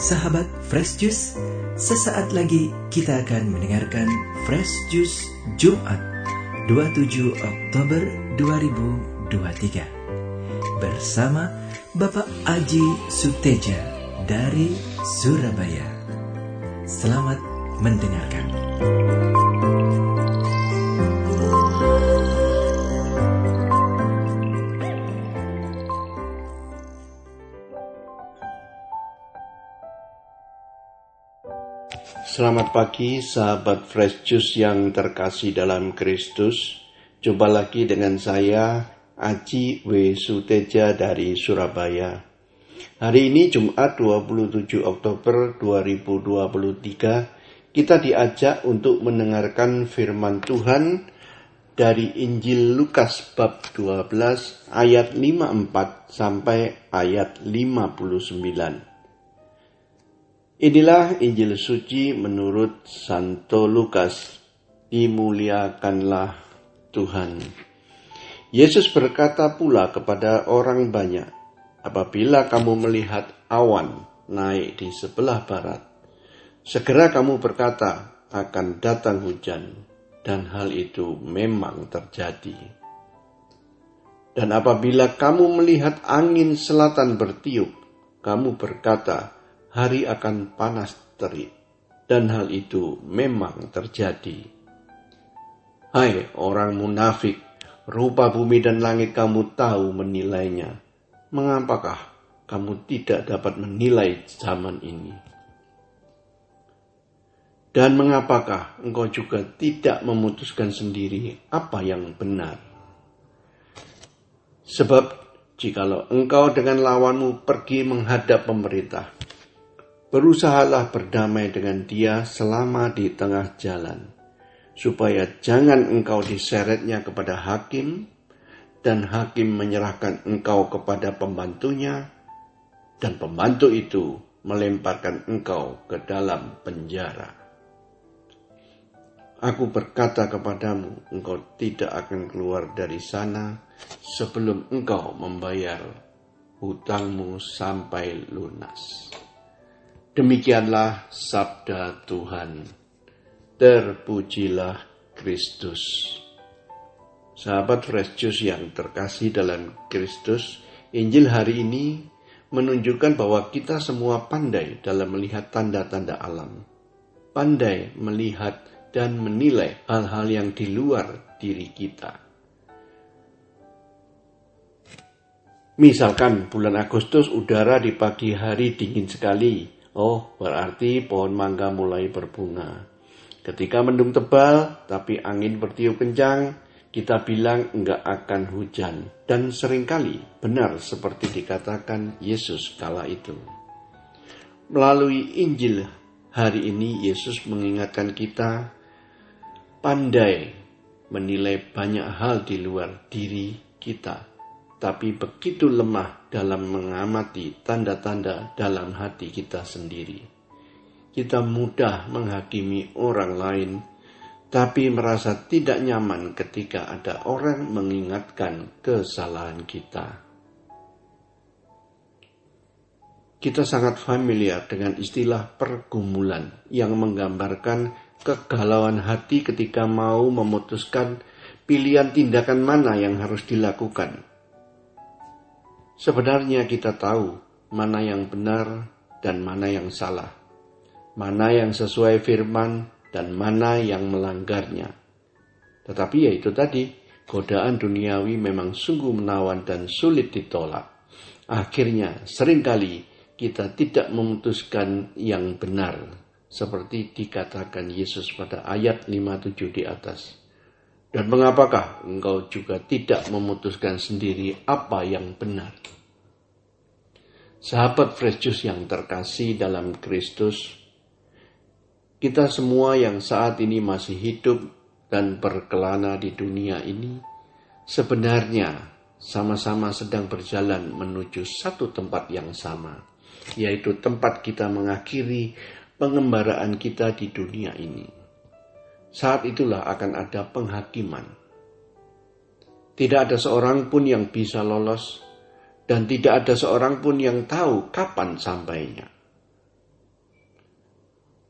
Sahabat Fresh Juice, sesaat lagi kita akan mendengarkan Fresh Juice Jumat 27 Oktober 2023 bersama Bapak Aji Suteja dari Surabaya. Selamat mendengarkan. Selamat pagi sahabat Fresh Juice yang terkasih dalam Kristus. Jumpa lagi dengan saya Aji W. Suteja dari Surabaya. Hari ini Jumat 27 Oktober 2023 kita diajak untuk mendengarkan firman Tuhan dari Injil Lukas bab 12 ayat 54 sampai ayat 59. Inilah Injil suci menurut Santo Lukas. Dimuliakanlah Tuhan. Yesus berkata pula kepada orang banyak, apabila kamu melihat awan naik di sebelah barat, segera kamu berkata akan datang hujan, dan hal itu memang terjadi. Dan apabila kamu melihat angin selatan bertiup, kamu berkata, hari akan panas terik, dan hal itu memang terjadi. Hai orang munafik, rupa bumi dan langit kamu tahu menilainya. Mengapakah kamu tidak dapat menilai zaman ini? Dan mengapakah engkau juga tidak memutuskan sendiri apa yang benar? Sebab jikalau engkau dengan lawanmu pergi menghadap pemerintah, berusahalah berdamai dengan dia selama di tengah jalan, supaya jangan engkau diseretnya kepada hakim, dan hakim menyerahkan engkau kepada pembantunya, dan pembantu itu melemparkan engkau ke dalam penjara. Aku berkata kepadamu, engkau tidak akan keluar dari sana sebelum engkau membayar hutangmu sampai lunas. Demikianlah sabda Tuhan. Terpujilah Kristus. Sahabat Fresh Juice yang terkasih dalam Kristus, Injil hari ini menunjukkan bahwa kita semua pandai dalam melihat tanda-tanda alam. Pandai melihat dan menilai hal-hal yang di luar diri kita. Misalkan bulan Agustus udara di pagi hari dingin sekali. Oh, berarti pohon mangga mulai berbunga. Ketika mendung tebal, tapi angin bertiup kencang, kita bilang enggak akan hujan. Dan seringkali benar seperti dikatakan Yesus kala itu. Melalui Injil hari ini, Yesus mengingatkan kita pandai menilai banyak hal di luar diri kita, tapi begitu lemah dalam mengamati tanda-tanda dalam hati kita sendiri. Kita mudah menghakimi orang lain, tapi merasa tidak nyaman ketika ada orang mengingatkan kesalahan kita. Kita sangat familiar dengan istilah pergumulan yang menggambarkan kegalauan hati ketika mau memutuskan pilihan tindakan mana yang harus dilakukan. Sebenarnya kita tahu mana yang benar dan mana yang salah, mana yang sesuai firman dan mana yang melanggarnya. Tetapi ya itu tadi, godaan duniawi memang sungguh menawan dan sulit ditolak. Akhirnya seringkali kita tidak memutuskan yang benar, seperti dikatakan Yesus pada ayat 57 di atas. Dan mengapakah engkau juga tidak memutuskan sendiri apa yang benar? Sahabat Fresh Juice yang terkasih dalam Kristus, kita semua yang saat ini masih hidup dan berkelana di dunia ini, sebenarnya sama-sama sedang berjalan menuju satu tempat yang sama, yaitu tempat kita mengakhiri pengembaraan kita di dunia ini. Saat itulah akan ada penghakiman. Tidak ada seorang pun yang bisa lolos, dan tidak ada seorang pun yang tahu kapan sampainya.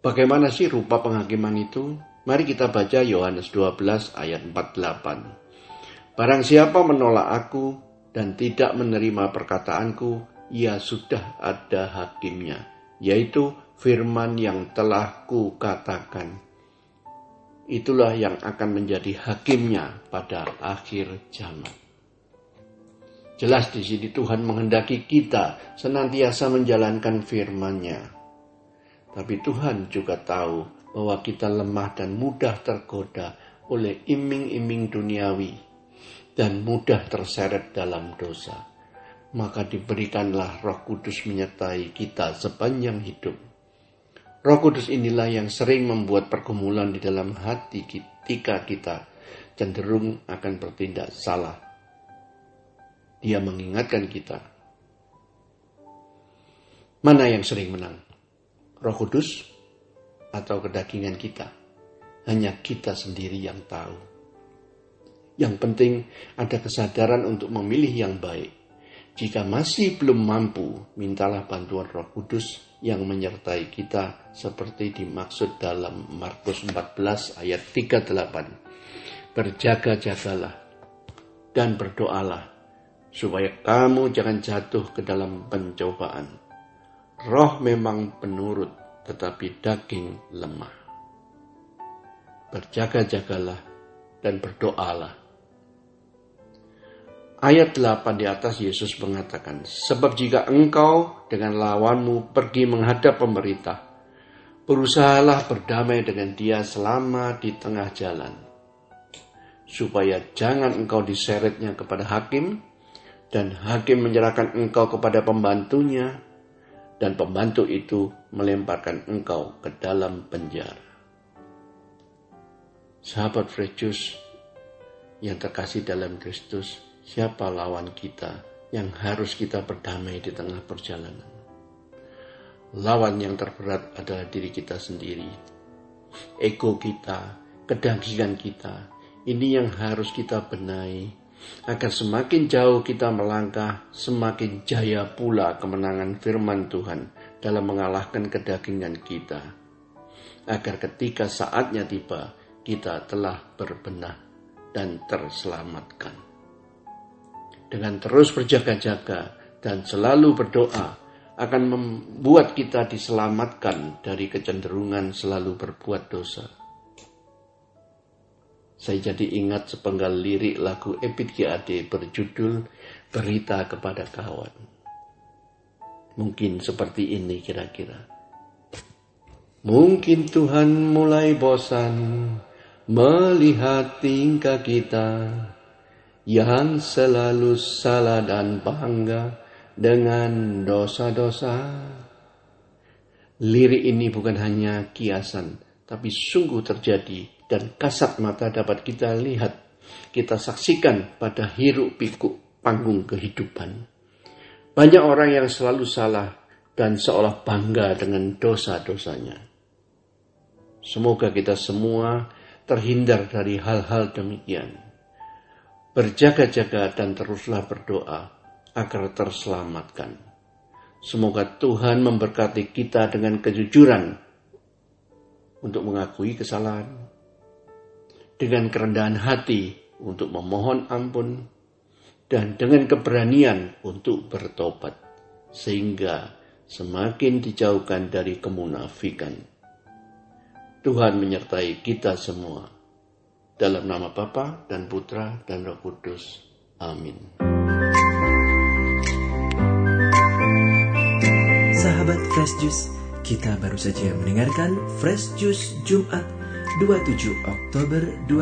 Bagaimana sih rupa penghakiman itu? Mari kita baca Yohanes 12 ayat 48. Barang siapa menolak aku dan tidak menerima perkataanku, ia sudah ada hakimnya, yaitu firman yang telah kukatakan. Itulah yang akan menjadi hakimnya pada akhir zaman. Jelas di sini Tuhan menghendaki kita senantiasa menjalankan firman-Nya. Tapi Tuhan juga tahu bahwa kita lemah dan mudah tergoda oleh iming-iming duniawi dan mudah terseret dalam dosa. Maka diberikanlah Roh Kudus menyertai kita sepanjang hidup. Roh Kudus inilah yang sering membuat pergumulan di dalam hati ketika kita cenderung akan bertindak salah. Dia mengingatkan kita. Mana yang sering menang? Roh Kudus atau kedagingan kita? Hanya kita sendiri yang tahu. Yang penting ada kesadaran untuk memilih yang baik. Jika masih belum mampu, mintalah bantuan Roh Kudus yang menyertai kita seperti dimaksud dalam Markus 14 ayat 38. Berjaga-jagalah dan berdoalah supaya kamu jangan jatuh ke dalam pencobaan. Roh memang penurut, tetapi daging lemah. Berjaga-jagalah dan berdoalah. Ayat 8 di atas Yesus mengatakan, sebab jika engkau dengan lawanmu pergi menghadap pemerintah, berusahalah berdamai dengan dia selama di tengah jalan, supaya jangan engkau diseretnya kepada hakim, dan hakim menyerahkan engkau kepada pembantunya, dan pembantu itu melemparkan engkau ke dalam penjara. Sahabat Fresh Juice yang terkasih dalam Kristus, siapa lawan kita yang harus kita berdamai di tengah perjalanan? Lawan yang terberat adalah diri kita sendiri. Ego kita, kedagingan kita, ini yang harus kita benahi. Agar semakin jauh kita melangkah, semakin jaya pula kemenangan firman Tuhan dalam mengalahkan kedagingan kita. Agar ketika saatnya tiba, kita telah berbenah dan terselamatkan. Dengan terus berjaga-jaga dan selalu berdoa, akan membuat kita diselamatkan dari kecenderungan selalu berbuat dosa. Saya jadi ingat sepenggal lirik lagu Ebit GAD berjudul Berita Kepada Kawan. Mungkin seperti ini kira-kira. Mungkin Tuhan mulai bosan melihat tingkah kita yang selalu salah dan bangga dengan dosa-dosa. Lirik ini bukan hanya kiasan, tapi sungguh terjadi. Dan kasat mata dapat kita lihat, kita saksikan pada hiruk pikuk panggung kehidupan. Banyak orang yang selalu salah dan seolah bangga dengan dosa-dosanya. Semoga kita semua terhindar dari hal-hal demikian. Berjaga-jaga dan teruslah berdoa agar terselamatkan. Semoga Tuhan memberkati kita dengan kejujuran untuk mengakui kesalahan, dengan kerendahan hati untuk memohon ampun, dan dengan keberanian untuk bertobat, sehingga semakin dijauhkan dari kemunafikan. Tuhan menyertai kita semua. Dalam nama Bapa dan Putra dan Roh Kudus. Amin. Sahabat Fresh Juice, kita baru saja mendengarkan Fresh Juice Jumat 27 Oktober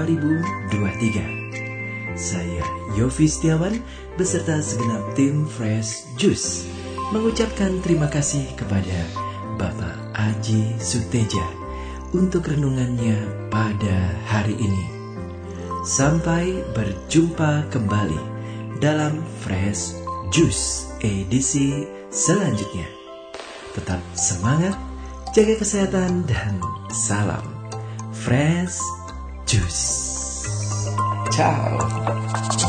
2023. Saya Yofi Setiawan beserta segenap tim Fresh Juice mengucapkan terima kasih kepada Bapak Aji Suteja untuk renungannya pada hari ini. Sampai berjumpa kembali dalam Fresh Juice edisi selanjutnya. Tetap semangat, jaga kesehatan, dan salam Fresh Juice. Ciao.